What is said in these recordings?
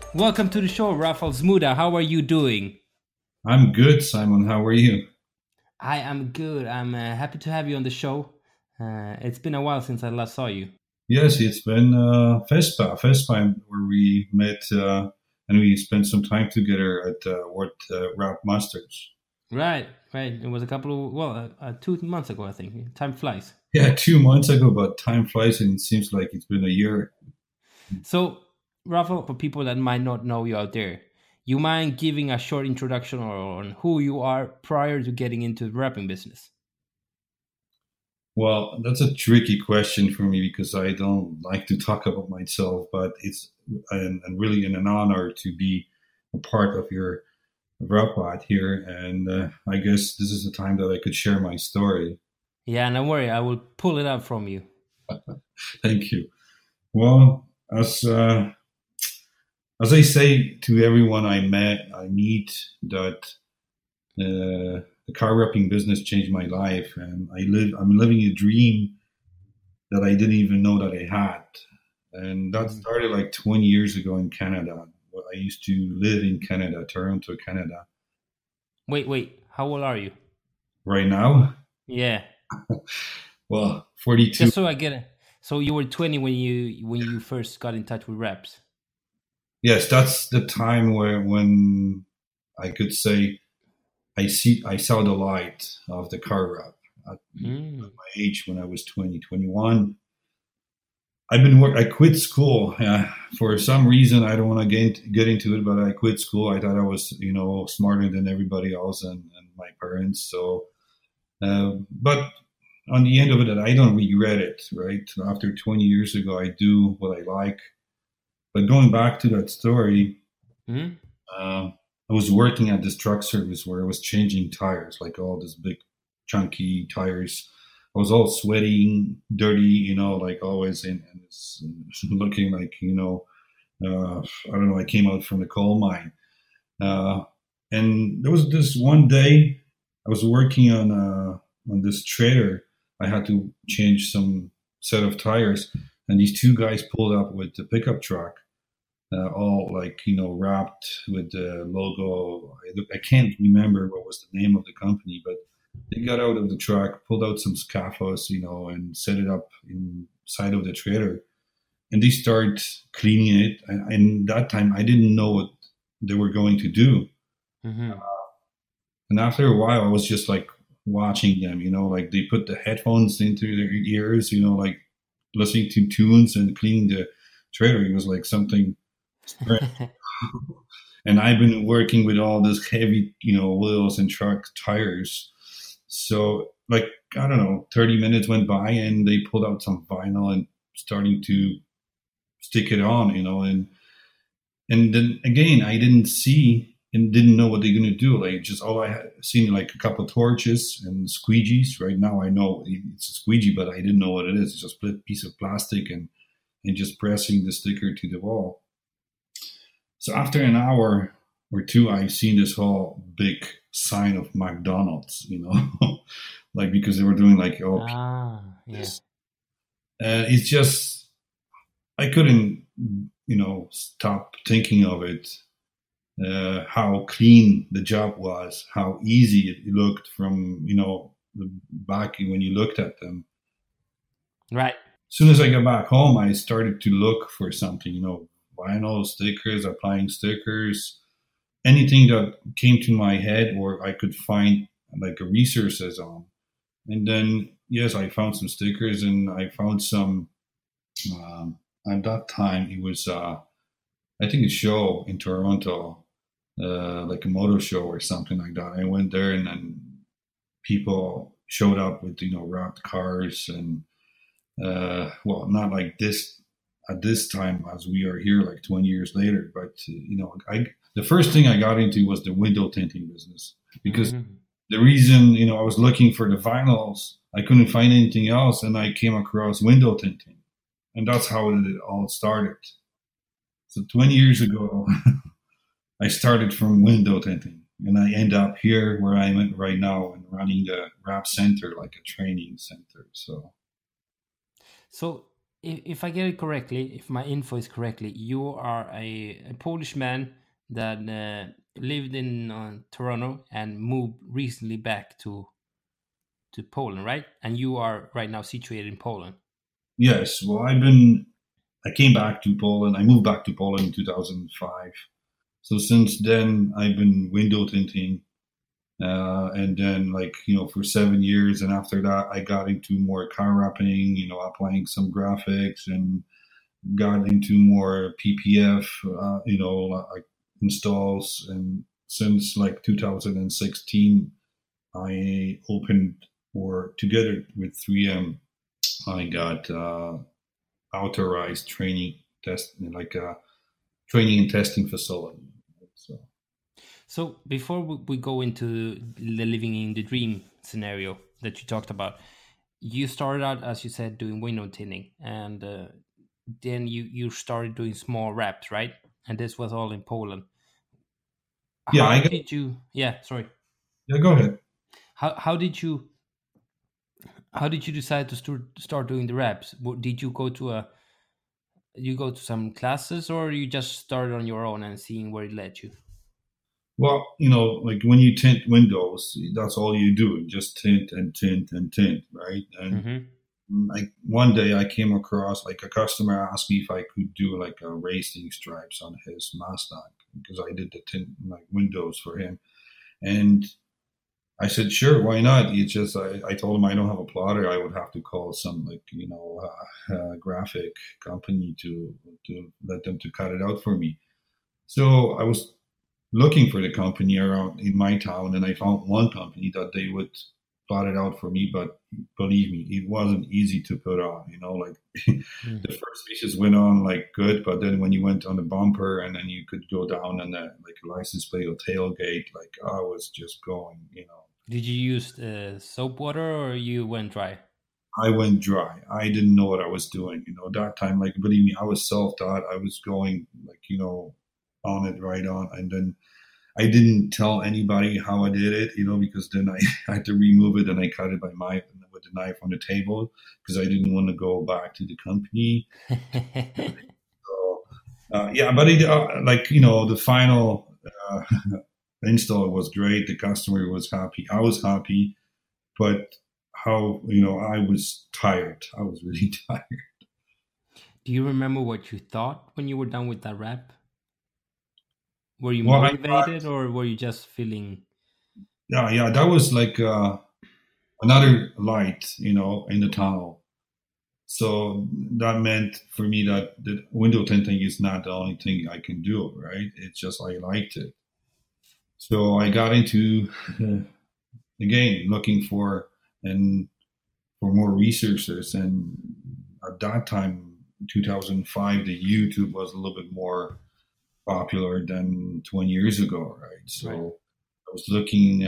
Welcome to the show, Rafael Zmuda. How are you doing? I'm good, Simon. How are you? I am good. I'm happy to have you on the show. It's been a while since I last saw you. Yes, it's been Vespa, where we met and we spent some time together at Rap Masters. Right, right. It was a couple of, 2 months ago, I think. Time flies. Yeah, 2 months ago, but time flies and it seems like it's been a year. So, Rafael, for people that might not know you out there, you mind giving a short introduction on who you are prior to getting into the rapping business? Well, that's a tricky question for me because I don't like to talk about myself, but it's and really an honor to be a part of your rap pod here. And I guess this is the time that I could share my story. Yeah, don't worry. I will pull it up from you. Thank you. Well, as I say to everyone I meet that the car wrapping business changed my life, and I'm living a dream that I didn't even know that I had, and that Mhm. started like 20 years ago in Canada. Well, I used to live in Canada, Toronto, Canada. Wait. How old are you? Right now, Yeah. well, 42. Just so I get it. So you were 20 when you first got in touch with reps. Yes, that's the time where when I could say I saw the light of the car wrap at Mm. my age when I was 20, 21. I quit school for some reason. I don't want to get into it, but I quit school. I thought I was, smarter than everybody else and my parents. So, but on the end of it, I don't regret it. Right after 20 years ago, I do what I like. But going back to that story, Mm. uh, I was working at this truck service where I was changing tires, like all these big, chunky tires. I was all sweating, dirty, like always, and it's looking like, I don't know, I came out from the coal mine. Uh, and there was this one day I was working on this trailer. I had to change some set of tires, and these two guys pulled up with the pickup truck all like wrapped with the logo. I can't remember what was the name of the company, but they got out of the truck, pulled out some scaffolds, and set it up inside of the trailer, and they start cleaning it. And that time, I didn't know what they were going to do. Mm-hmm. And after a while, I was just like watching them, like they put the headphones into their ears, like listening to tunes and cleaning the trailer. It was like something strange. And I've been working with all this heavy, wheels and truck tires. So, like, I don't know, 30 minutes went by and they pulled out some vinyl and starting to stick it on, and then again, I didn't see and didn't know what they're going to do. Like, just all I had seen, like a couple of torches and squeegees. Right now, I know it's a squeegee, but I didn't know what it is. It's just a piece of plastic and just pressing the sticker to the wall. So after an hour or two, I've seen this whole big sign of McDonald's, like because they were doing like all Yeah. this. It's just I couldn't, stop thinking of it. How clean the job was, how easy it looked from the back when you looked at them. Right. As soon as I got back home, I started to look for something, vinyl stickers, applying stickers, anything that came to my head or I could find like a resources on. And then, yes, I found some stickers and I found some, at that time, it was, I think, a show in Toronto, like a motor show or something like that. I went there and then people showed up with, wrapped cars and, well, not like this at this time as we are here like 20 years later, but, the first thing I got into was the window tinting business because Mm-hmm. the reason I was looking for the vinyls, I couldn't find anything else, and I came across window tinting, and that's how it all started. So 20 years ago, I started from window tinting, and I end up here where I'm at right now and running the rap center like a training center. So So if I get it correctly, if my info is correctly, you are a Polish man that lived in Toronto and moved recently back to Poland, right? And you are right now situated in Poland. Yes, well, I came back to Poland. I moved back to Poland in 2005. So since then, I've been window tinting, and then for 7 years, and after that, I got into more car wrapping. Applying some graphics, and got into more PPF. Like installs, and since like 2016, I opened, or together with 3M, I got authorized like a training and testing facility. So So before we go into the living in the dream scenario that you talked about, you started out, as you said, doing window tinting, and then you started doing small wraps, right? And this was all in Poland. yeah, How did you? Yeah, sorry. yeah. Go ahead. How did you? How did you decide to start doing the wraps? Did you go to a? You go to some classes, or you just started on your own and seeing where it led you? Well, like when you tint windows, that's all you do. Just tint and tint and tint, right? And Mm-hmm. like one day I came across, like, a customer asked me if I could do like a racing stripes on his Mustang, because I did the tint like windows for him. And I said, sure, why not? It's just, I told him I don't have a plotter. I would have to call some, like, graphic company to let them to cut it out for me. So I was looking for the company around in my town, and I found one company that they would plot it out for me. But believe me, it wasn't easy to put on. Like the first pieces went on like good, but then when you went on the bumper, and then you could go down on the like license plate or tailgate, like I was just going. Did you use soap water or you went dry? I went dry. I didn't know what I was doing. That time, like, believe me, I was self-taught. I was going, like, on it, right on. And then I didn't tell anybody how I did it, because then I had to remove it, and I cut it with the knife on the table, because I didn't want to go back to the company. So, yeah, but the final install was great. The customer was happy. I was happy, but I was tired. I was really tired. Do you remember what you thought when you were done with that rap? Were you Well, motivated or were you just feeling? yeah, that was like another light, in the tunnel. So that meant for me that the window tinting is not the only thing I can do, right? It's just I liked it. So I got into again looking and for more researchers, and at that time, 2005, the YouTube was a little bit more popular than 20 years ago, right? Right. So I was looking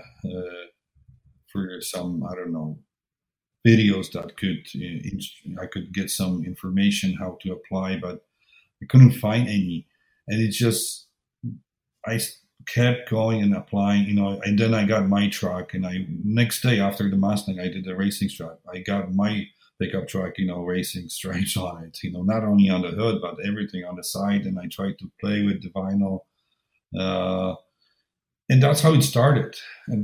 for some, I don't know, videos that I could get some information how to apply, but I couldn't find any. And it's just, I kept going and applying, and then I got my truck, and next day after the Mustang, I did a racing stripe. I got my pickup truck, racing stripes on it, not only on the hood, but everything on the side. And I tried to play with the vinyl. Uh, and that's how it started.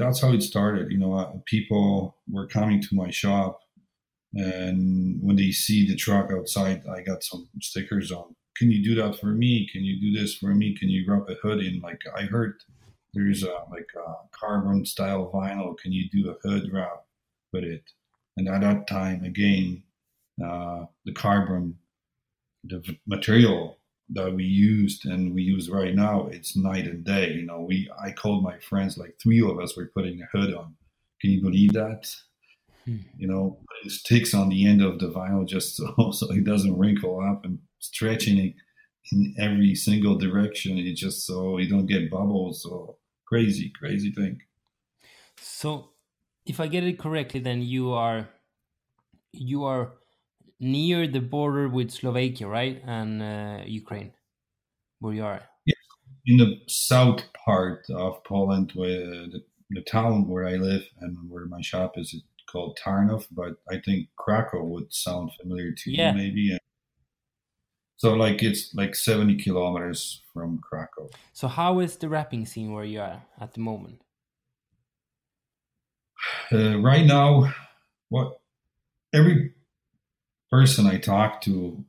People were coming to my shop, and when they see the truck outside, I got some stickers on. Can you do that for me? Can you do this for me? Can you wrap a hood in? Like, I heard there's a carbon style vinyl. Can you do a hood wrap with it? And at that time, again, the carbon, the material that we used and we use right now, it's night and day. I called my friends, like three of us were putting a hood on. Can you believe that? Hmm. Putting sticks on the end of the vinyl just so it doesn't wrinkle up, and stretching it in every single direction. It's just so you don't get bubbles. So crazy, crazy thing. So, if I get it correctly, then you are near the border with Slovakia, right, and Ukraine, where you are. Yeah. In the south part of Poland, where the town where I live and where my shop is called Tarnów, but I think Krakow would sound familiar to you Yeah. maybe. And so like it's like 70 kilometers from Krakow. So how is the rapping scene where you are at the moment? Right now, what every person I talk to,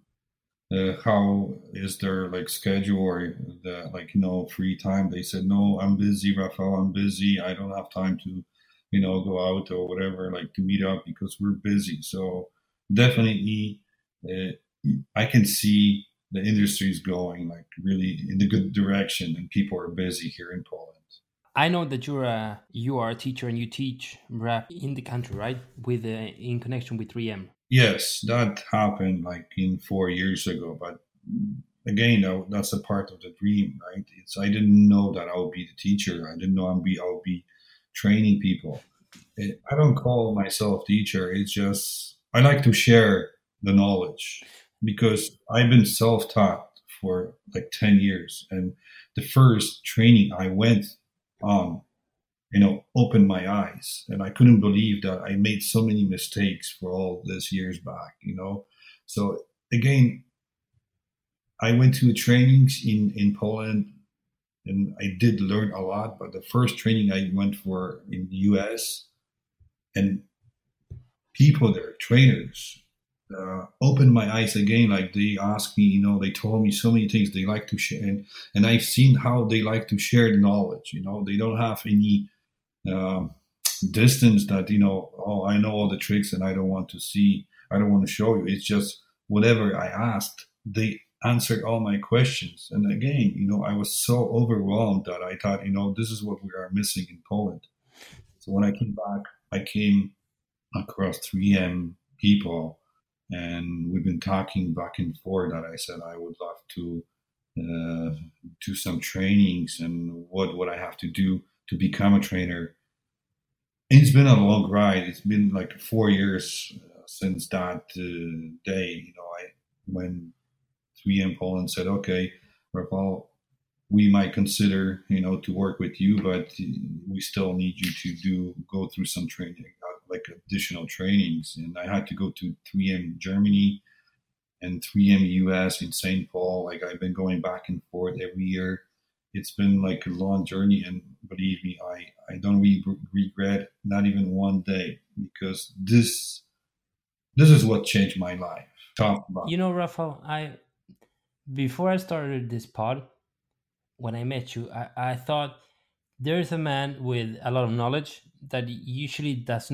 how is their like schedule or the like free time? They said, no, I'm busy, Rafael. I'm busy. I don't have time to go out or whatever, like to meet up because we're busy. So definitely, uh, I can see the industry is going like really in the good direction, and people are busy here in Poland. I know that you are a teacher and you teach rap in the country, right? With in connection with 3M. Yes, that happened like in 4 years ago, but again, that's a part of the dream, right? It's I didn't know that I would be the teacher. I didn't know I'll be training people. I don't call myself teacher. It's just I like to share the knowledge because I've been self-taught for like 10 years, and the first training I went on opened my eyes, and I couldn't believe that I made so many mistakes for all these years back. So again, I went to trainings in Poland, and I did learn a lot. But the first training I went for in the US, and people there, trainers, opened my eyes again. Like they asked me, they told me so many things they like to share, and I've seen how they like to share the knowledge. They don't have any um, distance that oh, I know all the tricks and I don't want to show you. It's just whatever I asked, they answered all my questions. And again, I was so overwhelmed that I thought, this is what we are missing in Poland. So when I came back, I came across 3M people, and we've been talking back and forth that I said I would love to do some trainings and what would I have to do to become a trainer. And it's been a long ride. It's been like 4 years since that day. When 3M Poland said, "Okay, Rafael, we might consider, to work with you, but we still need you to go through some training, like additional trainings." And I had to go to 3M Germany and 3M US in St. Paul. Like I've been going back and forth every year. It's been like a long journey, and believe me, I don't regret not even one day, because this is what changed my life. Talk about. Rafael, before I started this pod, when I met you, I thought there's a man with a lot of knowledge that usually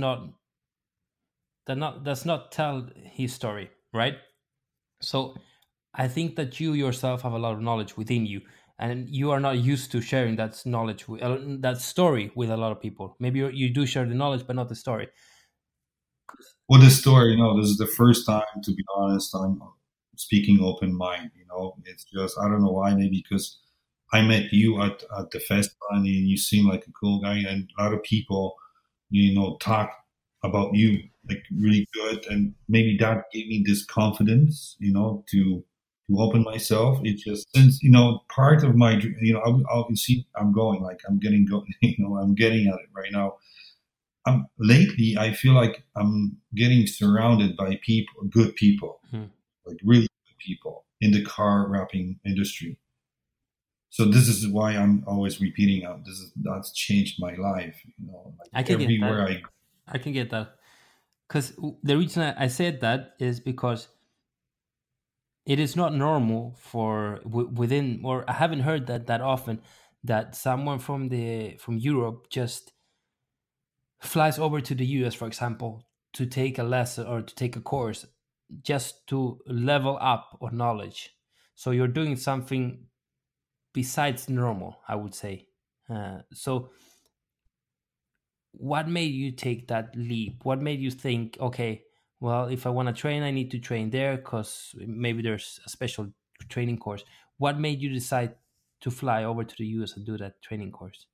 does not tell his story, right? So I think that you yourself have a lot of knowledge within you, and you are not used to sharing that knowledge, that story, with a lot of people. Maybe you do share the knowledge, but not the story. Well, this story, this is the first time, to be honest, I'm speaking open mind. It's just I don't know why. Maybe because I met you at the festival, and you seem like a cool guy, and a lot of people, talk about you like really good, and maybe that gave me this confidence, to open myself. It's just since part of my, you see, I'm going like I'm getting go, I'm getting at it right now. Lately, I feel like I'm getting surrounded by people, good people, like really good people in the car wrapping industry. So this is why I'm always repeating out. That's changed my life. Like I can get everywhere that. I can get that, because the reason I said that is because it is not normal for within, or I haven't heard that often, that someone from Europe just flies over to the US, for example, to take a lesson or to take a course, just to level up on knowledge. So you're doing something besides normal, I would say. So what made you take that leap? What made you think, okay, well, if I want to train, I need to train there because maybe there's a special training course? What made you decide to fly over to the US and do that training course?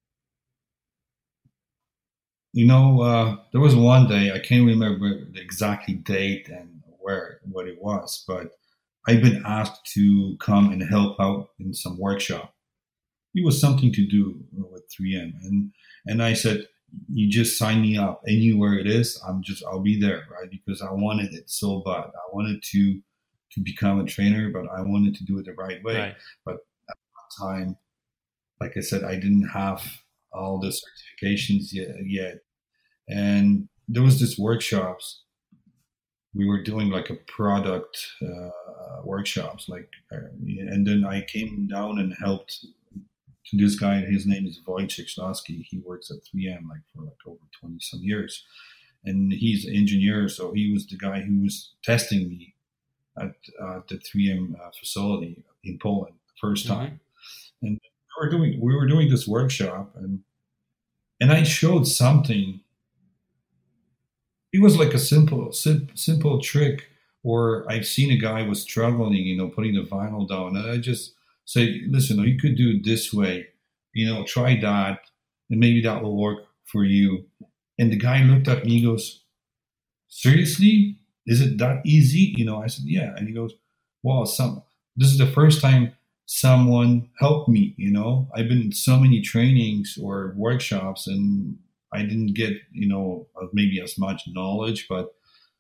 There was one day, I can't remember the exact date and what it was, but I've been asked to come and help out in some workshop. It was something to do with 3M, and I said, you just sign me up anywhere it is. I'll be there, right? Because I wanted it so bad. I wanted to become a trainer, but I wanted to do it the right way. Right. But at that time, like I said, I didn't have all the certifications yet. And there was this workshops. We were doing like a product workshops, and then I came down and helped to this guy. His name is Wojciech Szlosky. He works at 3M like for like over 20 some years, and he's an engineer. So he was the guy who was testing me at the 3M facility in Poland the first time. And we were doing this workshop, and I showed something. It was like a simple trick, or I've seen a guy was struggling, putting the vinyl down, and I just say, listen, you could do it this way, try that, and maybe that will work for you. And the guy looked at me, he goes, seriously? Is it that easy? I said, yeah. And he goes, well, this is the first time someone helped me. I've been in so many trainings or workshops, and I didn't get, maybe as much knowledge, but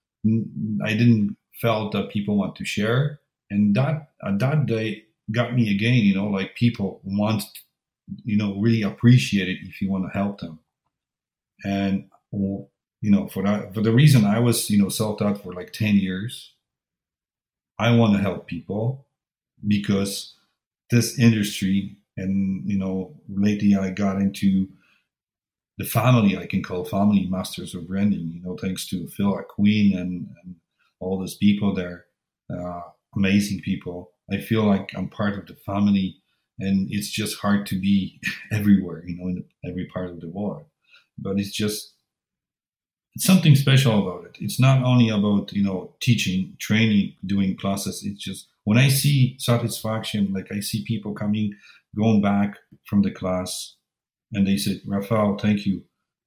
I didn't felt that people want to share. And that day got me again, like people want, really appreciate it if you want to help them. And, for the reason I was, self-taught for like 10 years, I want to help people because this industry, and, lately I got into the family, I can call family masters of branding, thanks to Phil Queen and all those people there, amazing people. I feel like I'm part of the family, and it's just hard to be everywhere, in every part of the world. But it's something special about it. It's not only about, teaching, training, doing classes. It's just when I see satisfaction, like I see people going back from the class, and they said, Rafael, thank you.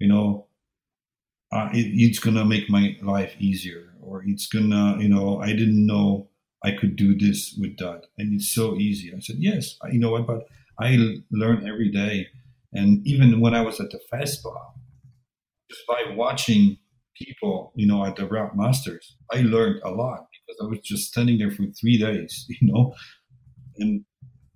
It's going to make my life easier, or it's going to, I didn't know I could do this with that. And it's so easy. I said, yes, you know what, but I learn every day. And even when I was at the FESPA, just by watching people, at the Rap Masters, I learned a lot because I was just standing there for 3 days, and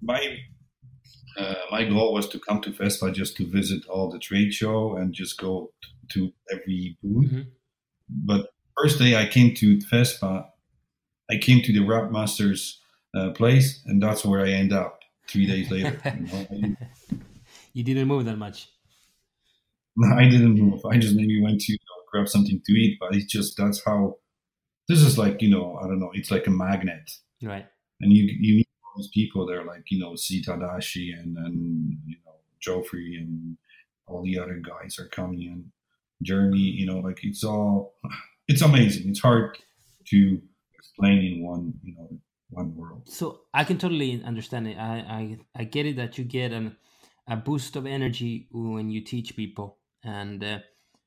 my goal was to come to FESPA just to visit all the trade show and just go to every booth. Mm-hmm. But first day I came to FESPA, I came to the Rap Masters place, and that's where I end up 3 days later. You didn't move that much. I didn't move. I just maybe went to grab something to eat, but it's just, that's how, this is like, I don't know, it's like a magnet. Right. And you meet all these people there, like, C Tadashi and Joffrey and all the other guys are coming in. Jeremy, like it's amazing. It's hard to explain in one world. So I can totally understand it. I get it that you get a boost of energy when you teach people. And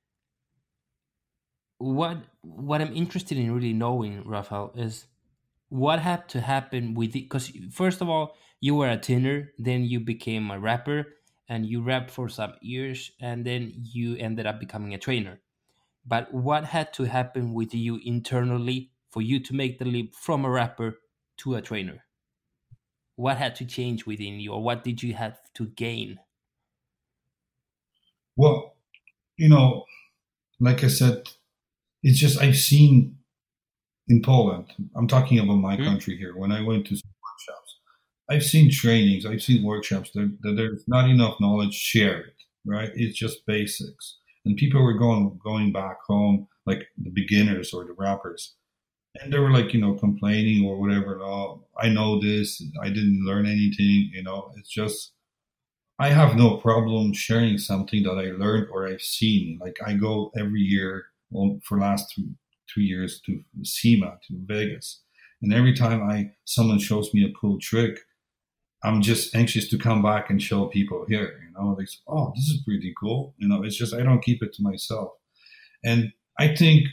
what I'm interested in really knowing, Rafael, is what had to happen with it. Because first of all, you were a tenor, then you became a rapper, and you rapped for some years, and then you ended up becoming a trainer. But what had to happen with you internally for you to make the leap from a rapper to a trainer? What had to change within you, or what did you have to gain? Well, like I said, it's just I've seen in Poland, I'm talking about my country here, when I went to workshops, I've seen trainings, I've seen workshops that there's not enough knowledge shared, right? It's just basics. And people were going back home, like the beginners or the rappers, and they were like, complaining or whatever. Oh, I know this, I didn't learn anything, it's just, I have no problem sharing something that I learned or I've seen. Like I go every year for last 2 years to SEMA, to Vegas. And every time someone shows me a cool trick, I'm just anxious to come back and show people here, they say, oh, this is pretty cool. It's just, I don't keep it to myself. And I think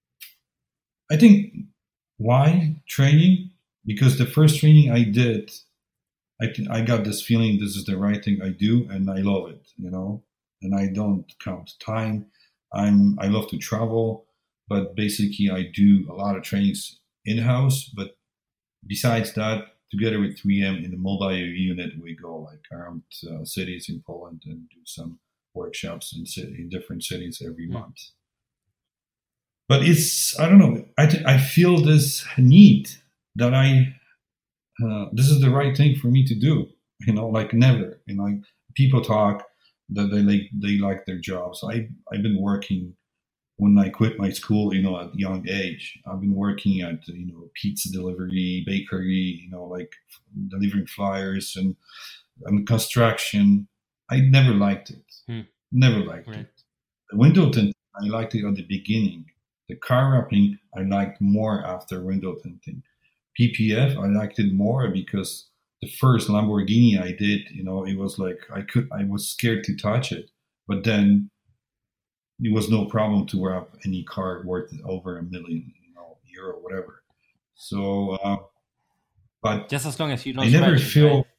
why training? Because the first training I did, I got this feeling this is the right thing I do, and I love it, and I don't count time. I love to travel, but basically I do a lot of trainings in house. But besides that, together with 3M in the mobile unit, we go like around cities in Poland and do some workshops in different cities every month. But it's, I don't know, I feel this need that this is the right thing for me to do. Like never. People talk that they like their jobs. I've been working when I quit my school, at a young age. I've been working at pizza delivery, bakery, like delivering flyers and construction. I never liked it. Never liked it. The window tinting, I liked it at the beginning. The car wrapping, I liked more after window tinting. PPF, I liked it more because the first Lamborghini I did, it was like I was scared to touch it, but then it was no problem to wrap any car worth over €1 million, euro, whatever. So, but just as long as you don't, I never feel, right?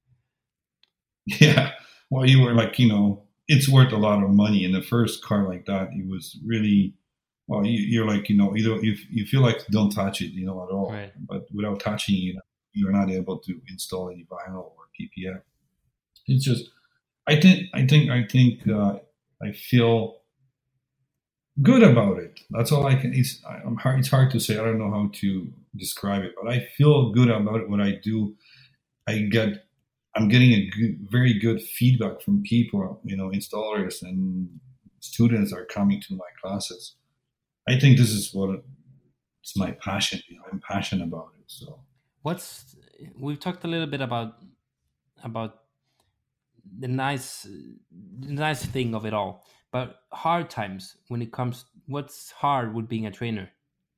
Yeah. Well, you were like, it's worth a lot of money. And the first car like that, it was really, well, you're like, you feel like don't touch it, at all. Right. But without touching it, you're not able to install any vinyl or PPF. It's just, I feel good about it. That's all I can. It's hard to say. I don't know how to describe it, but I feel good about it. What I do, I'm getting very good feedback from people, installers and students are coming to my classes. I think this is it's my passion. I'm passionate about it. So we've talked a little bit about the nice thing of it all, but hard times when it comes, what's hard with being a trainer?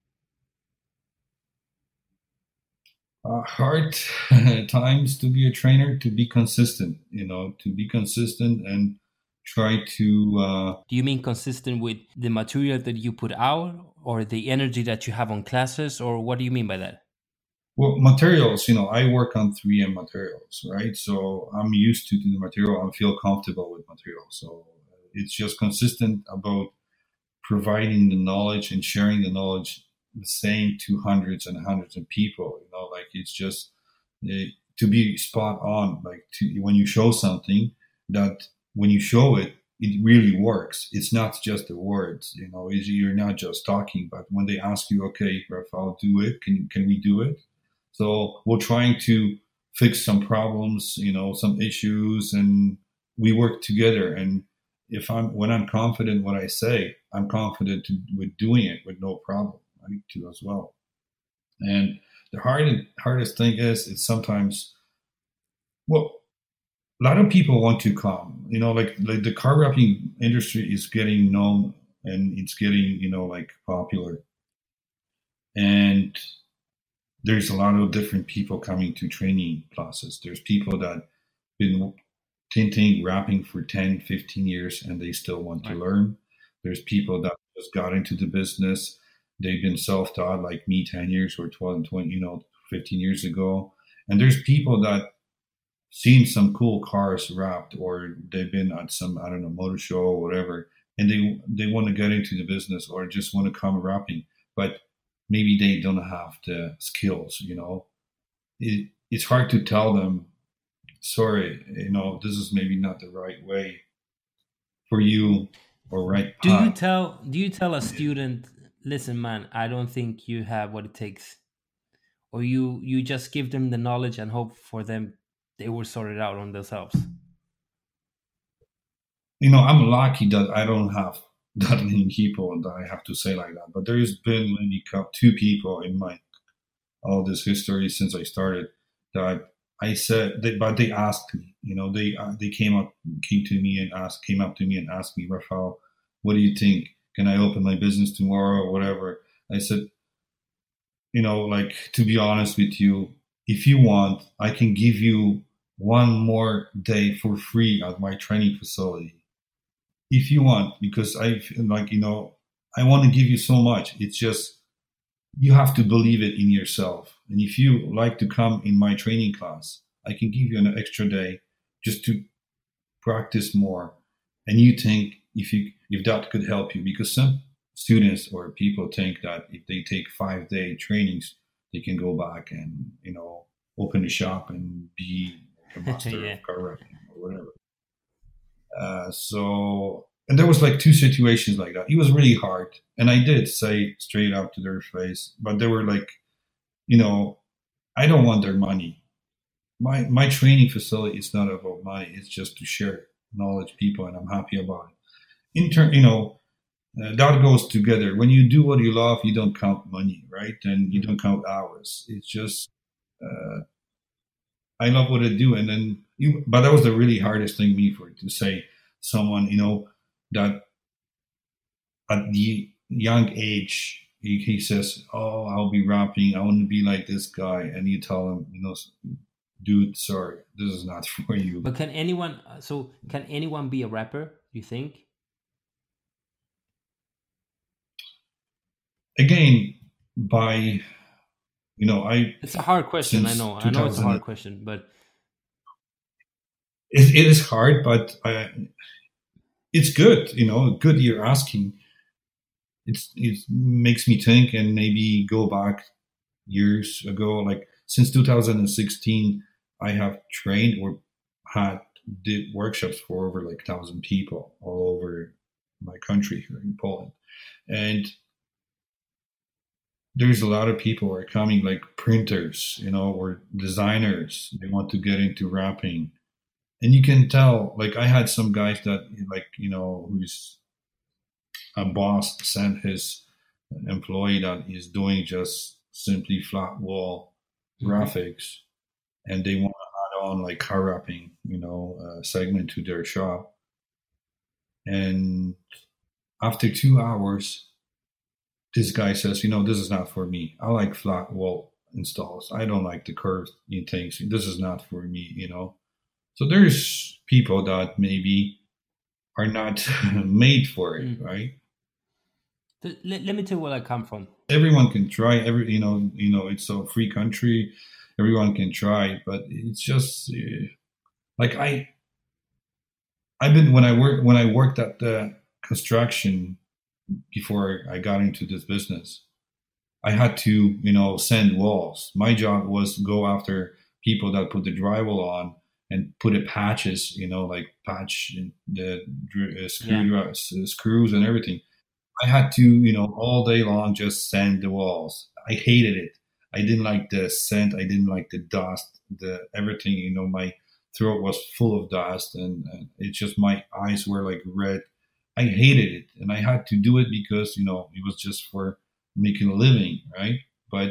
Hard times to be a trainer, to be consistent, and try to. Do you mean consistent with the material that you put out or the energy that you have on classes, or what do you mean by that? Well, materials, I work on 3M materials, right? So I'm used to the material. I feel comfortable with materials. So it's just consistent about providing the knowledge and sharing the knowledge the same to hundreds and hundreds of people. Like it's just to be spot on. Like when you show something, that when you show it, it really works. It's not just the words. You're not just talking. But when they ask you, okay, Rafael, do it. Can we do it? So we're trying to fix some problems, some issues, and we work together. And when I'm confident what I say, I'm confident with doing it with no problem, right, too, as well. And the hardest thing is it's sometimes, well, a lot of people want to come, like the car wrapping industry is getting known and it's getting, like popular. And there's a lot of different people coming to training classes. There's people that been tinting, wrapping for 10, 15 years, and they still want to learn. There's people that just got into the business. They've been self-taught like me 10 years or 12, 20, 15 years ago. And there's people that seen some cool cars wrapped, or they've been at some, I don't know, motor show or whatever, and they want to get into the business or just want to come wrapping. But maybe they don't have the skills, it's hard to tell them, sorry, this is maybe not the right way for you or right path. Do you tell a student, listen, man, I don't think you have what it takes, or you just give them the knowledge and hope for them they will sort it out on themselves? I'm lucky that I don't have that many people that I have to say like that. But there's been maybe 2 people in my all this history since I started that I said, but they asked me. They came up to me and asked me, Rafael, what do you think? Can I open my business tomorrow or whatever? I said, like, to be honest with you, if you want, I can give you one more day for free at my training facility. If you want, because I feel like, I want to give you so much. It's just, you have to believe it in yourself. And if you like to come in my training class, I can give you an extra day just to practice more and you think if that could help you, because some students or people think that if they take 5 day trainings, they can go back and open a shop and be like a master Yeah. of car wrecking or whatever. And there was like two situations like that. It was really hard, and I did say straight up to their face, but they were like, I don't want their money. My training facility is not about money. It's just to share knowledge, people, and I'm happy about it. That goes together. When you do what you love, you don't count money, right? And you don't count hours. It's just I love what I do, and then but that was the really hardest thing me for to say someone that at the young age he says, "Oh, I'll be rapping. I want to be like this guy," and you tell him, dude, sorry, this is not for you. But can anyone be a rapper, you think? Again, by It's a hard question. I since know. I know it's a 2000, hard question, but it is hard, but it's good. Good you're asking. It makes me think and maybe go back years ago, like since 2016, I have trained or did workshops for over like 1,000 people all over my country here in Poland, and there's a lot of people who are coming, like printers, or designers. They want to get into rapping, and you can tell. Like I had some guys that, like who's a boss sent his employee that is doing just simply flat wall graphics, and they want to add on like car wrapping, segment to their shop. And after 2 hours, this guy says, this is not for me. I like flat wall installs. I don't like the curved things. This is not for me. So there's people that maybe are not made for it, right? Let me tell you where I come from. Everyone can try. It's a free country. Everyone can try, but it's just like I've been when I worked at the construction before I got into this business. I had to send walls. My job was go after people that put the drywall on and put the patches, like patch the screws and everything. I had to, all day long just sand the walls. I hated it. I didn't like the scent. I didn't like the dust, the everything. My throat was full of dust, and it's just my eyes were like red. I hated it, and I had to do it because it was just for making a living, right? But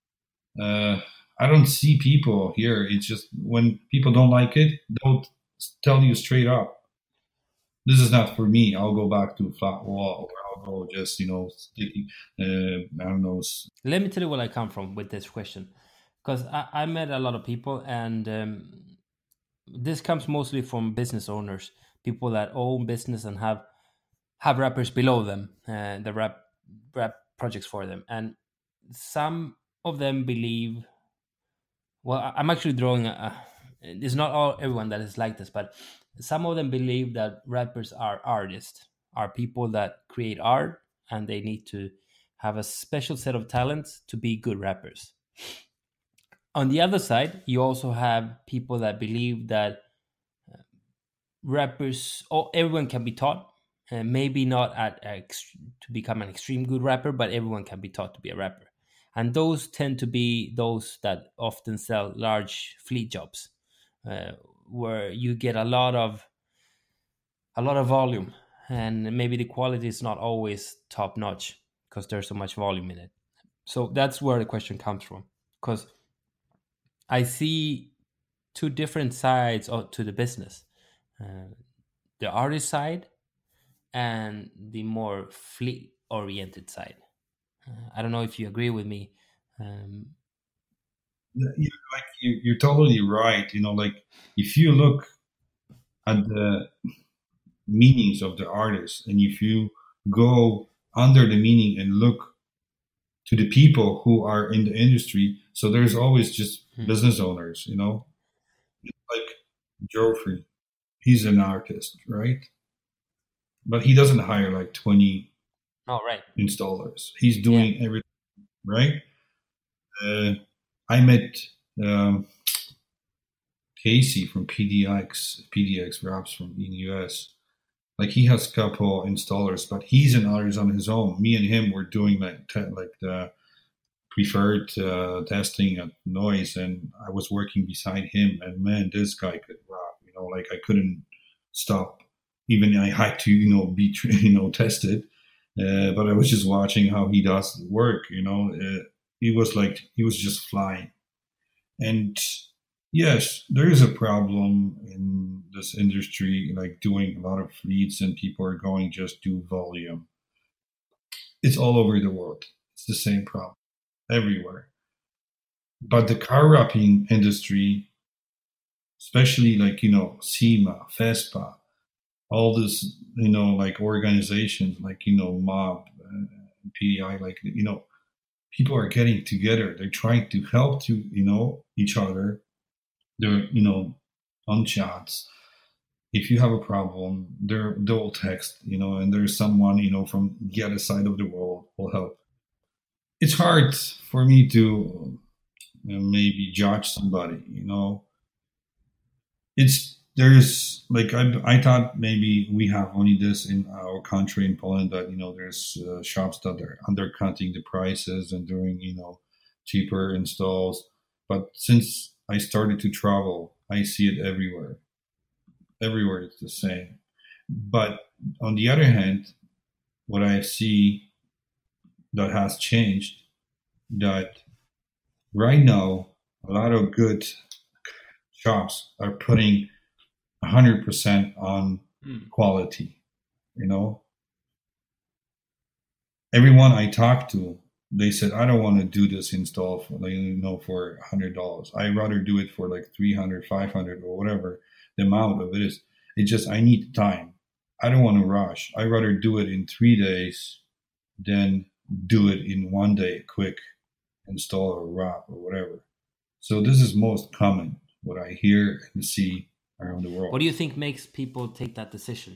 I don't see people here. It's just when people don't like it, they'll tell you straight up, this is not for me. I'll go back to a flat wall, or I'll go just, sticky, I don't know. Let me tell you where I come from with this question. Because I met a lot of people, and this comes mostly from business owners, people that own business and have rappers below them, the rap projects for them. And some of them believe, well, I'm actually drawing it's not everyone that is like this, but some of them believe that rappers are artists, are people that create art, and they need to have a special set of talents to be good rappers. On the other side, you also have people that believe that rappers, or everyone can be taught, maybe not to become an extreme good rapper, but everyone can be taught to be a rapper. And those tend to be those that often sell large fleet jobs, where you get a lot of volume, and maybe the quality is not always top notch because there's so much volume in it. So that's where the question comes from, because I see two different sides to the business: the artist side and the more fleet oriented side. I don't know if you agree with me. You're totally right. Like if you look at the meanings of the artist, and if you go under the meaning and look to the people who are in the industry, so there's always just business owners, like Joffrey, he's an artist, right? but he doesn't hire like 20 Oh, right. installers. He's Yeah. doing everything, right? Uh, I met um, Casey from PDX Wraps from in US. Like he has a couple installers, but he's an artist on his own. Me and him were doing like the preferred testing at Noise, and I was working beside him. And man, this guy could rock. Like I couldn't stop. Even I had to, be tested. But I was just watching how he does the work. He was just flying. And yes, there is a problem in this industry, like doing a lot of fleets, and people are going just do volume. It's all over the world. It's the same problem everywhere. But the car wrapping industry, especially like, SEMA, FESPA, all this, like organizations like, MOB, PDI, like, people are getting together. They're trying to help to, each other. They're, on chats. If you have a problem, they'll text, and there's someone, from the other side of the world will help. It's hard for me to maybe judge somebody, it's there's like I thought maybe we have only this in our country in Poland, that there's shops that are undercutting the prices and doing cheaper installs. But since I started to travel, I see it everywhere. Everywhere it's the same. But on the other hand, what I see that has changed, that right now a lot of good shops are putting 100% on quality. You know, everyone I talked to, they said, I don't want to do this install for for $100. I rather do it for like 300, 500, or whatever the amount of it is. It's just I need time. I don't want to rush. I rather do it in 3 days than do it in one day, quick install or wrap or whatever. So this is most common what I hear and see around the world. What do you think makes people take that decision?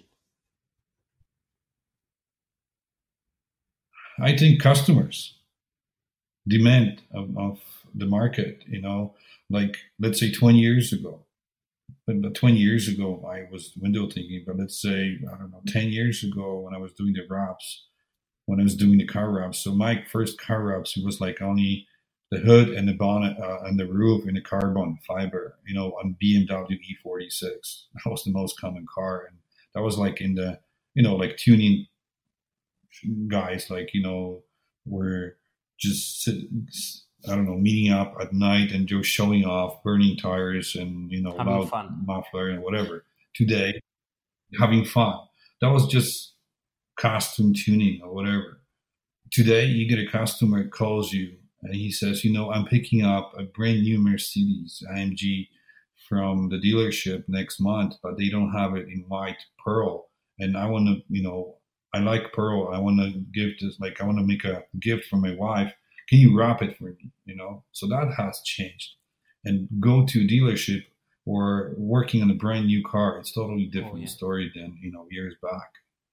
I think customers demand of the market. Like let's say 20 years ago. But 20 years ago, I was window thinking. But let's say, I don't know, 10 years ago when I was doing the wraps, when I was doing the car wraps. So my first car wraps, it was like only the hood and the bonnet and the roof in the carbon fiber, on BMW E46. That was the most common car. And that was like in the, like tuning guys, like, were just, I don't know, meeting up at night and just showing off, burning tires and, Having loud fun. muffler and whatever. Today, having fun. That was just costume tuning or whatever. Today, you get a customer calls you and he says, I'm picking up a brand new Mercedes AMG from the dealership next month, but they don't have it in white pearl. And I want to, I like pearl. I want to give this, like, I want to make a gift for my wife. Can you wrap it for me? So that has changed. And go to a dealership or working on a brand new car, it's totally different story than, years back.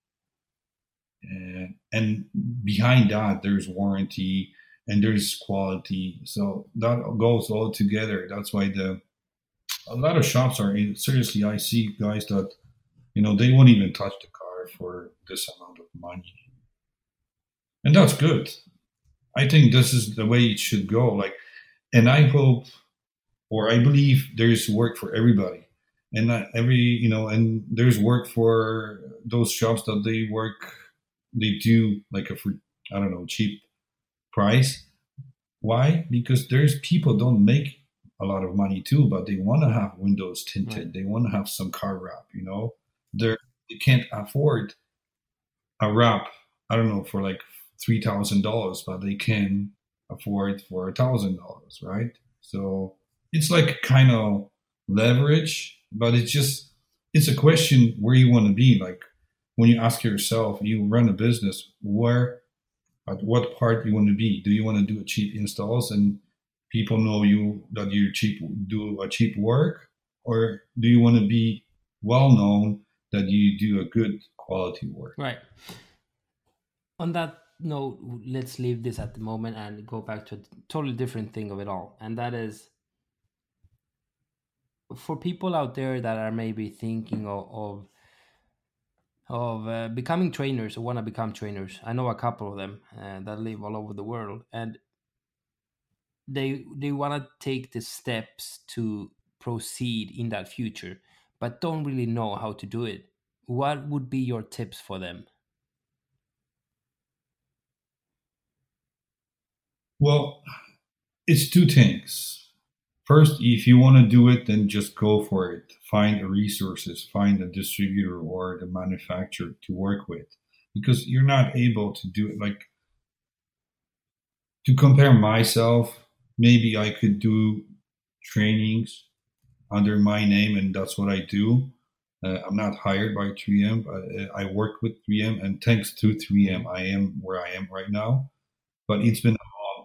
And behind that, there's warranty and there's quality. So that goes all together. That's why a lot of shops are in. Seriously, I see guys that, they won't even touch the car for this amount of money. And that's good. I think this is the way it should go. Like, and I hope, or I believe there's work for everybody. And and there's work for those shops that they do like I don't know, cheap price. Why? Because there's people don't make a lot of money too, but they want to have windows tinted. Right. They want to have some car wrap. They can't afford a wrap. I don't know, for like $3,000, but they can afford for $1,000, right? So it's like kind of leverage, but it's a question where you want to be. Like when you ask yourself, you run a business, at what part you want to be? Do you want to do a cheap installs and people know that you do a cheap work, or do you want to be well known that you do a good quality work. Right. On that note, let's leave this at the moment and go back to a totally different thing of it all. And that is, for people out there that are maybe thinking of becoming trainers or want to become trainers. I know a couple of them that live all over the world, and they want to take the steps to proceed in that future, but don't really know how to do it. What would be your tips for them? Well, it's two things. First, if you want to do it, then just go for it. Find the resources, find a distributor or the manufacturer to work with, because you're not able to do it. Like, to compare myself, maybe I could do trainings under my name, and that's what I do. I'm not hired by 3M, but I work with 3M, and thanks to 3M, I am where I am right now. But it's been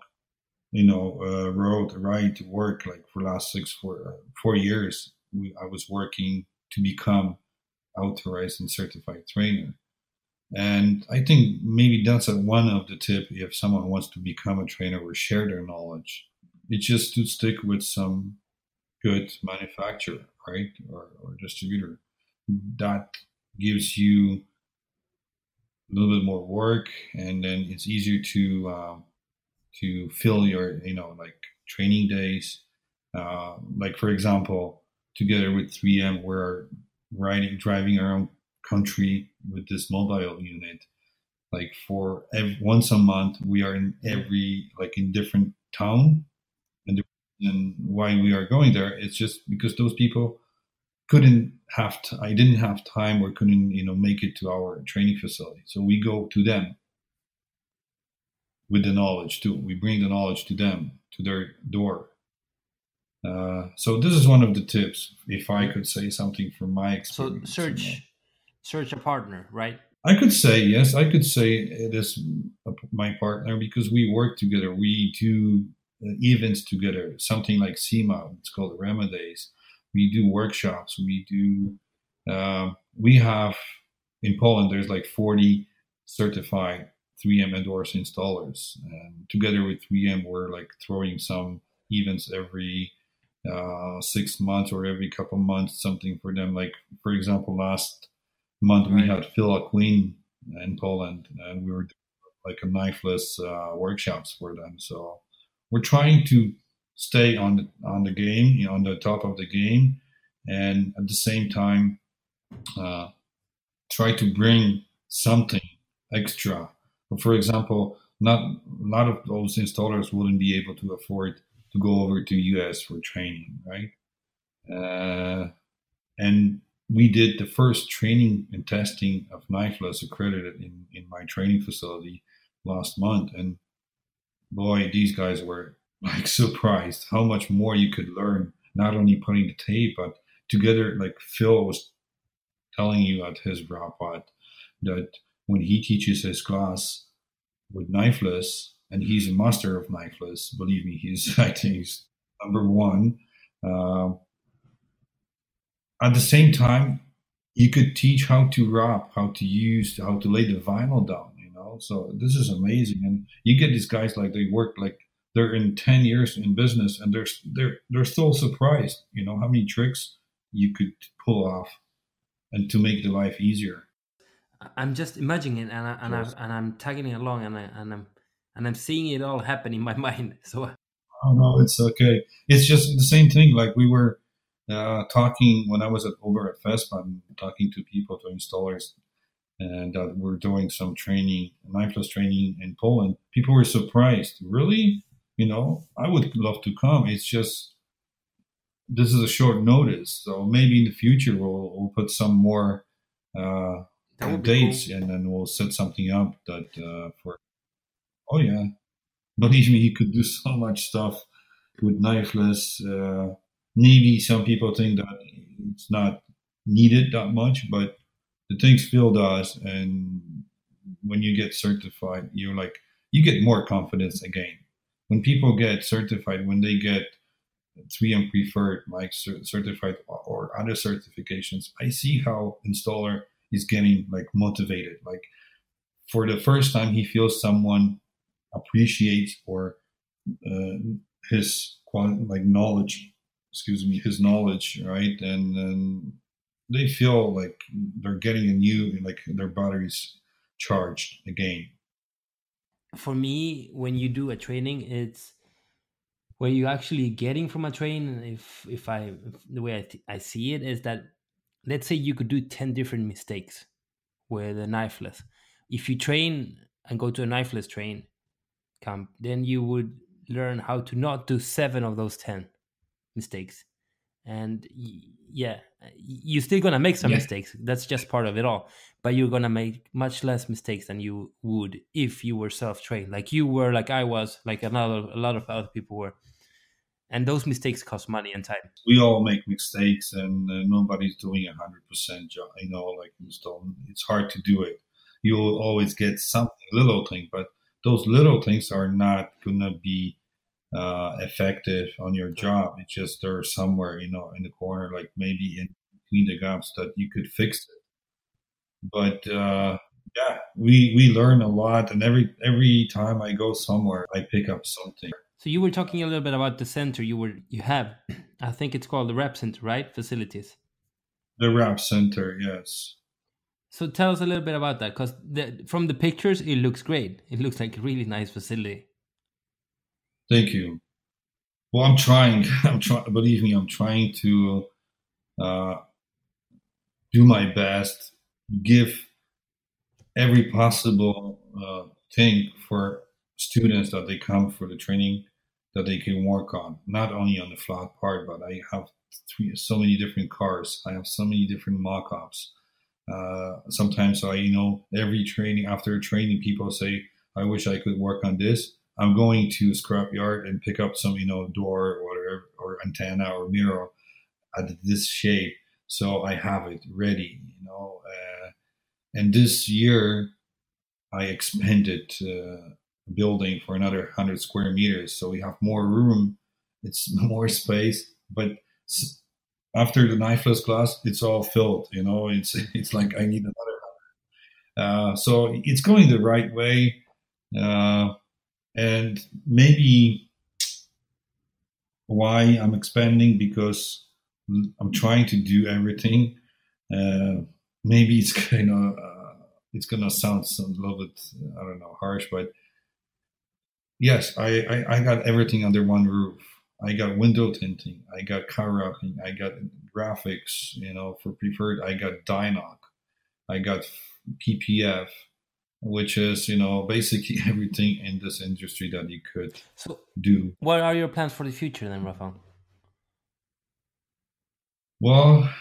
road ride to work, like for the last 4 years. I was working to become authorized and certified trainer. And I think maybe that's one of the tip if someone wants to become a trainer or share their knowledge. It's just to stick with some good manufacturer, right? Or distributor. That gives you a little bit more work, and then it's easier to fill your like training days. Like for example, together with 3M, we're driving around country with this mobile unit. Like once a month, we are in in different town, and why we are going there, it's just because those people couldn't have. I didn't have time or couldn't make it to our training facility, so we go to them with the knowledge too. We bring the knowledge to them, to their door. So this is one of the tips. If I could say something from my So experience, search a partner, right? I could say yes. I could say it is my partner because we work together. We do events together. Something like SEMA. It's called REMA Days. We do workshops. We do. We have in Poland. There's like 40 certified 3M endorsed installers, and together with 3M, we're like throwing some events every 6 months or every couple months, something for them. Like for example, last month we had Phil Queen in Poland, and we were doing like a knifeless workshops for them. So we're trying to stay on the game, on the top of the game, and at the same time try to bring something extra. For example, not a lot of those installers wouldn't be able to afford to go over to US for training, right? And we did the first training and testing of Knifeless accredited in my training facility last month. And boy, these guys were like surprised how much more you could learn, not only putting the tape, but together, like Phil was telling you at his Rapod, that when he teaches his class with Knifeless, and he's a master of Knifeless, believe me, I think he's number one. At the same time, you could teach how to wrap, how to lay the vinyl down, So this is amazing. And you get these guys like they work like they're in 10 years in business, and they're still surprised, how many tricks you could pull off and to make the life easier. I'm just imagining it, and I'm tagging it along, and I'm seeing it all happen in my mind. So, oh no, it's okay. It's just the same thing. Like we were talking when I was over at FESPA, talking to people, to installers, and we're doing some training, Knifeless training in Poland. People were surprised. Really, I would love to come. It's just this is a short notice, so maybe in the future we'll put some more dates, cool. And then we'll set something up that for. Oh yeah, believe me, you could do so much stuff with Knifeless. Maybe some people think that it's not needed that much, but the things Phil does, and when you get certified, you get more confidence again. When people get certified, when they get 3M preferred, like certified or other certifications, I see how installer is getting like motivated. Like for the first time, he feels someone appreciates or uh, his like knowledge, excuse me, his knowledge, right? And they feel like they're getting a new, like their batteries charged again. For me, when you do a training, it's what you actually getting from a train. If the way I see it is that, let's say you could do 10 different mistakes with a knifeless. If you train and go to a knifeless train camp, then you would learn how to not do 7 of those 10 mistakes. And yeah, you're still gonna make some Yeah, mistakes. That's just part of it all. But you're gonna make much less mistakes than you would if you were self-trained, like you were, like I was, like a lot of other people were. And those mistakes cost money and time. we all make mistakes, and nobody's doing 100% job. Like it's hard to do it. You'll always get something little thing, but those little things are not gonna be effective on your job. It's just they're somewhere, in the corner, like maybe in between the gaps that you could fix it. But yeah, we learn a lot, and every time I go somewhere, I pick up something. So you were talking a little bit about the center you have. I think it's called the rep center, right? Facilities. The Rap Center, yes. So tell us a little bit about that, because from the pictures it looks great. It looks like a really nice facility. Thank you. Well, I'm trying. I'm trying. Believe me, I'm trying to uh, do my best, give every possible thing for students that they come for the training that they can work on. Not only on the flat part, but I have so many different cars. I have so many different mock-ups. Sometimes every training, after training, people say, I wish I could work on this. I'm going to scrapyard and pick up some, door or whatever, or antenna or mirror at this shape. So I have it ready, and this year I expanded building for another 100 square meters. So we have more room. It's more space, but after the knifeless class, it's all filled. It's like I need another. So it's going the right way, and maybe why I'm expanding, because I'm trying to do everything. Uh, Maybe it's gonna sound a little bit, I don't know, harsh, but yes, I got everything under one roof. I got window tinting, I got car wrapping, I got graphics, for preferred. I got Dynoc, I got PPF, which is basically everything in this industry that you could So do. what are your plans for the future then, Rafael? Well,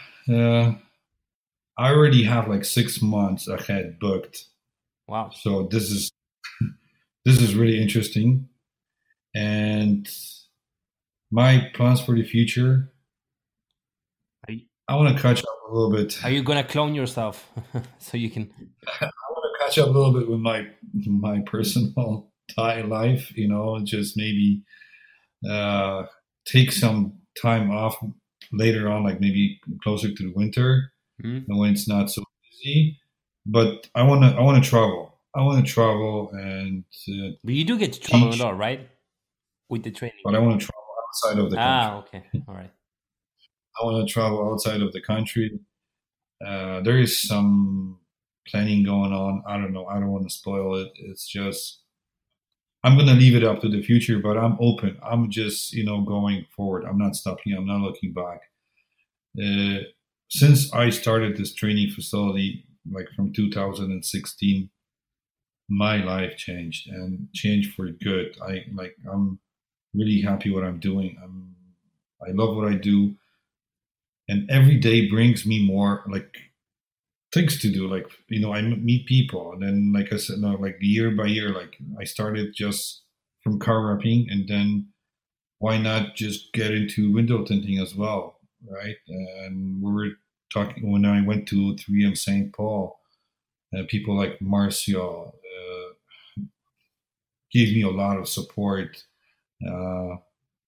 I already have like 6 months ahead booked, Wow. so this is really interesting. And my plans for the future, Are you, I want to catch up a little bit. are you gonna clone yourself so you can? I want to catch up a little bit with my personal Thai life. Just maybe uh, take some time off later on, like maybe closer to the winter, Hmm? and when it's not so busy. But I want to travel. I want to travel and But you do get to travel a teach, lot, right? With the training. but I want to travel outside of the country. Ah, okay, all right. I want to travel outside of the country. There is some planning going on. I don't know. I don't want to spoil it. It's just I'm gonna leave it up to the future, but I'm open. I'm just going forward. I'm not stopping. I'm not looking back. Uh, since I started this training facility, like from 2016, my life changed and changed for good. I'm really happy what I'm doing. I love what I do, and every day brings me more like things to do. Like I meet people, and then like I said, no, like year by year, like I started just from car wrapping, and then why not just get into window tinting as well, right? And we were talking when I went to 3M St. Paul. People like Marcia gave me a lot of support, uh,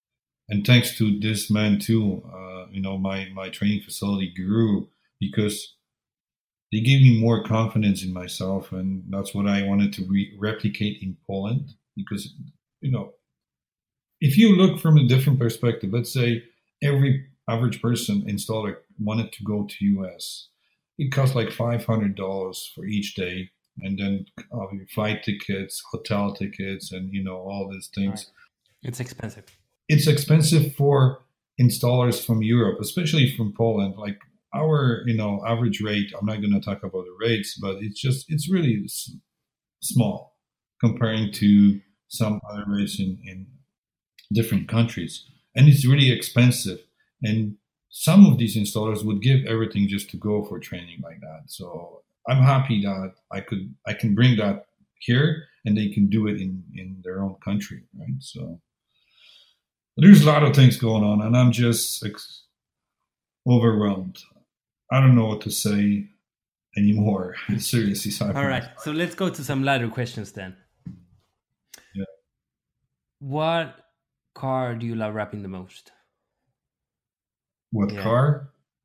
And thanks to this man too, my training facility grew because they gave me more confidence in myself, and that's what I wanted to replicate in Poland. Because you know, if you look from a different perspective, let's say every average person installer wanted to go to US, it costs like $500 for each day, and then your flight tickets, hotel tickets, and all these Right. things. It's expensive. It's expensive for installers from Europe, especially from Poland. Like our average rate, I'm not going to talk about the rates, but it's really small comparing to some other rates in different countries, and it's really expensive. And some of these installers would give everything just to go for training like that. So I'm happy that I can bring that here, and they can do it in their own country, right? So there's a lot of things going on, and I'm just overwhelmed. I don't know what to say anymore. Seriously, All right. So let's go to some lighter questions then. Yeah. What car do you love wrapping the most? What car?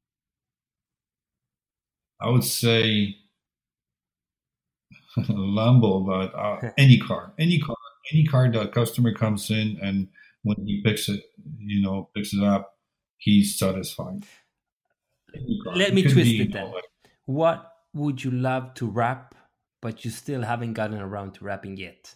I would say Lambo, but any car that customer comes in, and when he picks it up, he's satisfied. Let me twist it then. What would you love to wrap, but you still haven't gotten around to wrapping yet?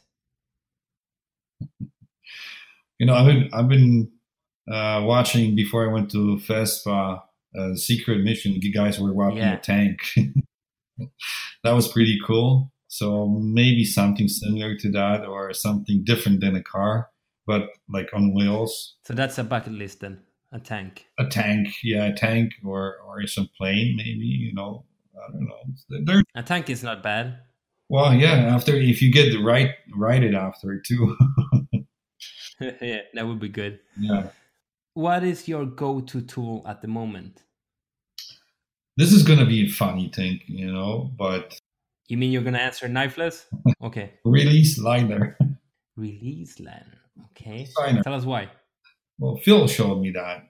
I've been watching before I went to FESPA, Secret Mission. You guys were wrapping a tank. That was pretty cool. So maybe something similar to that, or something different than a car, but like on wheels. So that's a bucket list then. A tank. A tank, yeah, a tank, or some plane, maybe. I don't know. A tank is not bad. Well, yeah, if you get the ride it after too. Yeah, that would be good. Yeah. What is your go-to tool at the moment? This is gonna be a funny thing, but. You mean you're gonna answer knifeless? Okay. Release liner. Release liner. Okay. Liner. Tell us why. Well, Phil showed me that,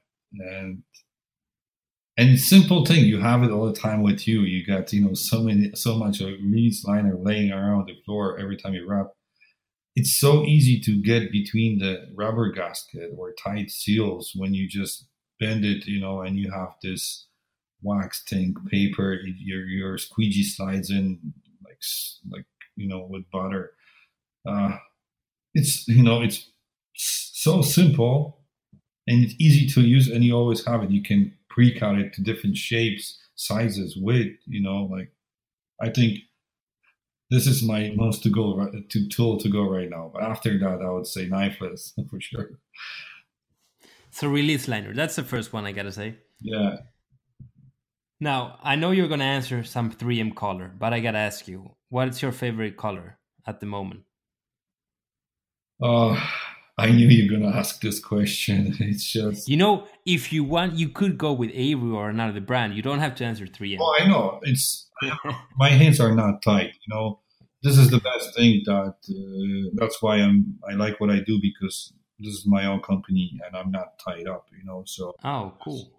and simple thing. You have it all the time with you. You got so much release liner laying around the floor every time you wrap. It's so easy to get between the rubber gasket or tight seals when you just bend it, and you have this wax thing paper. Your squeegee slides in like with butter. It's so simple, and it's easy to use, and you always have it. You can pre-cut it to different shapes, sizes, width. I think this is my most tool to go right now. But after that, I would say knifeless for sure. So release liner, that's the first one I gotta say. Yeah. Now, I know you're gonna answer some 3M color, but I gotta ask you, what is your favorite color at the moment? I knew you were gonna ask this question. It's just if you want, you could go with Avery or another brand. You don't have to answer 3M. Oh, I know. My hands are not tight. This is the best thing that's why I like what I do, because this is my own company and I'm not tied up. So. Oh, cool.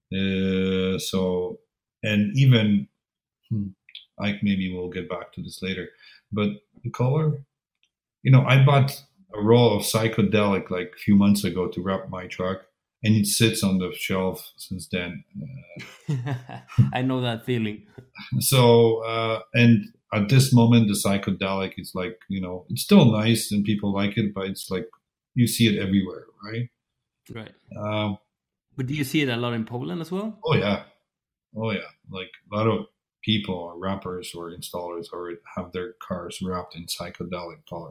So, and even maybe we'll get back to this later, but the color, I bought a roll of psychedelic like a few months ago to wrap my truck, and it sits on the shelf since then. I know that feeling. So, and at this moment, the psychedelic is like, it's still nice and people like it, but it's like you see it everywhere, right? Right. But do you see it a lot in Poland as well? Oh yeah. Like a lot of people or wrappers or installers have their cars wrapped in psychedelic color.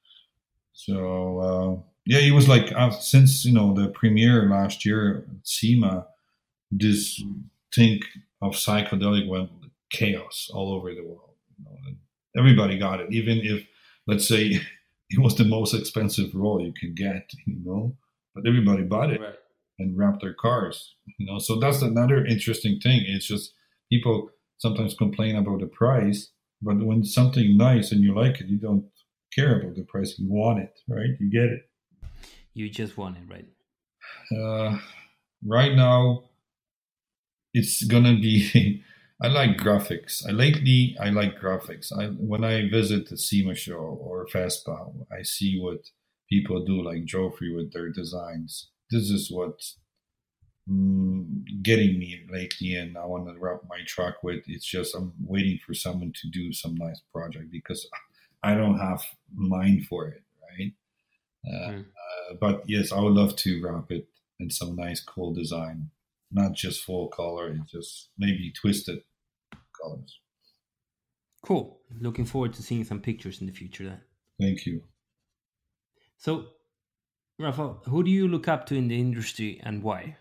So it was like since the premiere last year at SEMA, this thing of psychedelic went chaos all over the world. And everybody got it, even if, let's say, it was the most expensive roll you could get, but everybody bought it. Right. And wrap their cars, So that's another interesting thing. It's just people sometimes complain about the price, but when it's something nice and you like it, you don't care about the price. You want it, right? You get it. You just want it, right? Right now, it's gonna be. I like graphics. I like graphics. When I visit the SEMA show or FESPA, I see what people do, like Joffrey with their designs. This is what's getting me lately, and I want to wrap my truck with. It's just I'm waiting for someone to do some nice project because I don't have mind for it, right? Mm. But yes, I would love to wrap it in some nice, cool design, not just full color. It's just maybe twisted colors. Cool. Looking forward to seeing some pictures in the future then. Thank you. So, Rafa, who do you look up to in the industry and why?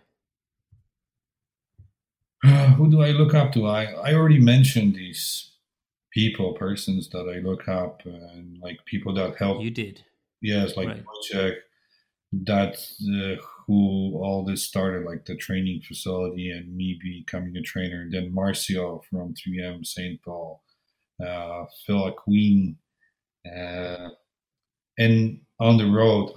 Who do I look up to? I already mentioned these persons that I look up, and like people that help. You did. Yes, like Right. Wojciech, that's who all this started, like the training facility and me becoming a trainer. And then Marcio from 3M St. Paul, Phil Queen, uh, and on the road,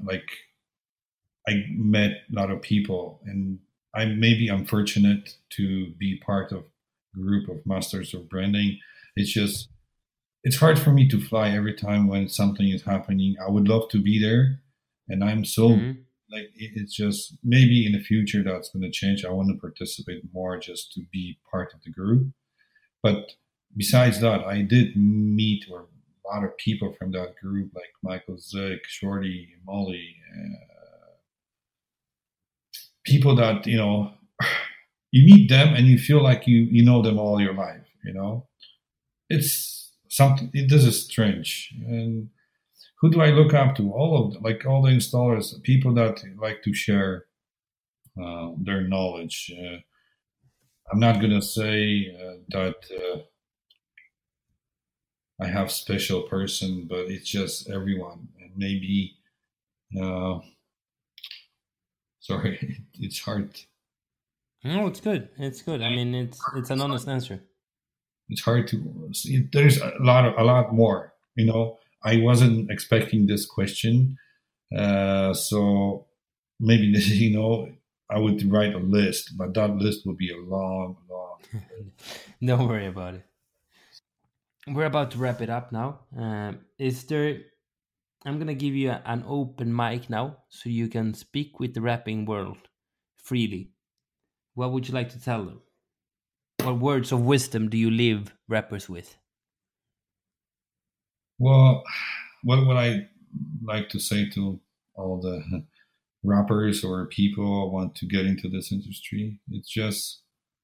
I met a lot of people, and I'm fortunate to be part of a group of masters of branding. It's just it's hard for me to fly every time when something is happening. I would love to be there, and I'm so Hmm. like it's just maybe in the future that's going to change. I want to participate more just to be part of the group. But besides that, I did meet or a lot of people from that group, like Michael Zick, Shorty, Molly, people that you meet them and you feel like you know them all your life. It's something. This is strange. And who do I look up to? All of them, like all the installers, people that like to share their knowledge. I'm not gonna say that I have special person, but it's just everyone. And maybe, uh, sorry, it's hard. No, it's good. It's good. I mean, it's an honest answer. It's hard to see. There's a lot more. I wasn't expecting this question, so maybe I would write a list, but that list would be a long, long. Don't worry about it. We're about to wrap it up now. Is there? I'm gonna give you an open mic now, so you can speak with the rapping world freely. What would you like to tell them? What words of wisdom do you leave rappers with? Well, what would I like to say to all the rappers or people who want to get into this industry? It's just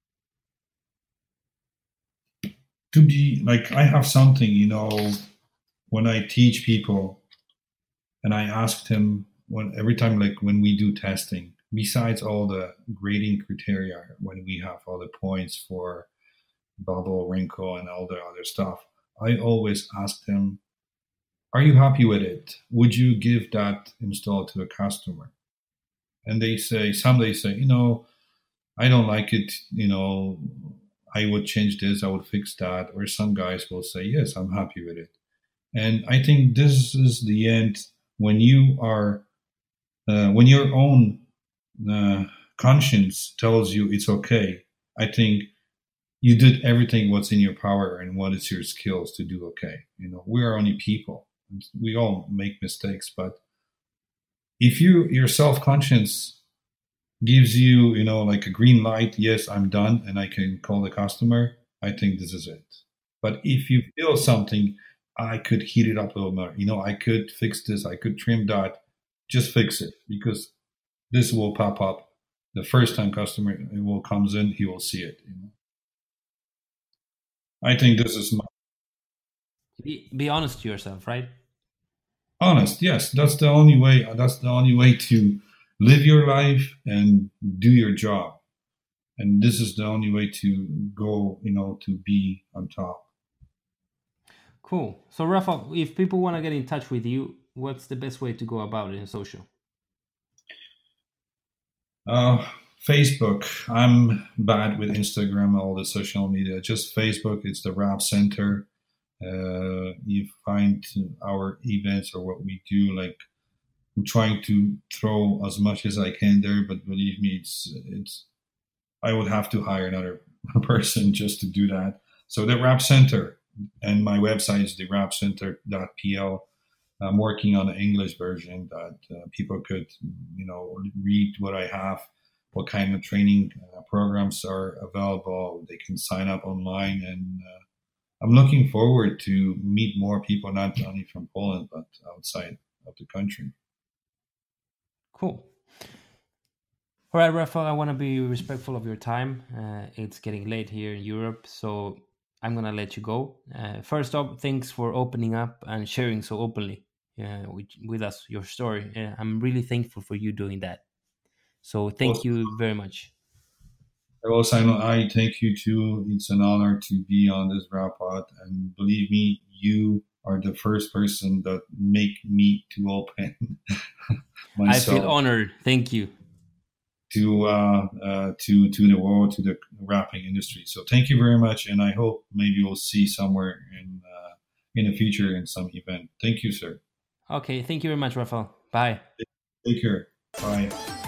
to be like I have something, when I teach people and I asked him every time, like when we do testing, besides all the grading criteria, when we have all the points for bubble, wrinkle, and all the other stuff, I always ask them, "Are you happy with it? Would you give that install to a customer?" And some they say, I don't like it. I would change this, I would fix that. Or some guys will say, yes, I'm happy with it. And I think this is the end when when your own conscience tells you it's okay. I think you did everything what's in your power and what is your skills to do okay. We are only people. We all make mistakes, but if your self conscience gives you, like a green light, yes, I'm done, and I can call the customer, I think this is it. But if you feel something, I could heat it up a little more. I could fix this, I could trim that. Just fix it because this will pop up. The first time customer will comes in, he will see it. I think this is my Be honest to yourself, right? honest. Yes, that's the only way. That's the only way to live your life and do your job. And this is the only way to go, to be on top. Cool. So, Rafa, if people want to get in touch with you, what's the best way to go about it in social? Uh, Facebook. I'm bad with Instagram, all the social media. Just Facebook. It's the Rap Center. You find our events or what we do, like I'm trying to throw as much as I can there, but believe me, it's I would have to hire another person just to do that. So the Rap Center, and my website is therapcenter.pl. I'm working on an English version that people could, read what I have, what kind of training programs are available. They can sign up online, and I'm looking forward to meet more people, not only from Poland but outside of the country. Cool. All right, Rafael, I want to be respectful of your time. It's getting late here in Europe, so I'm going to let you go. First up, thanks for opening up and sharing so openly with us your story. I'm really thankful for you doing that. So thank Also, you very much. Simon, I thank you too. It's an honor to be on this rap pod, and believe me, you are the first person that make me to open I feel myself honored. Thank you. to the world, to the rapping industry. So thank you very much, and I hope maybe we'll see somewhere in the future in some event. Thank you, sir. Okay, thank you very much, Rafael. Bye. Take care. Bye.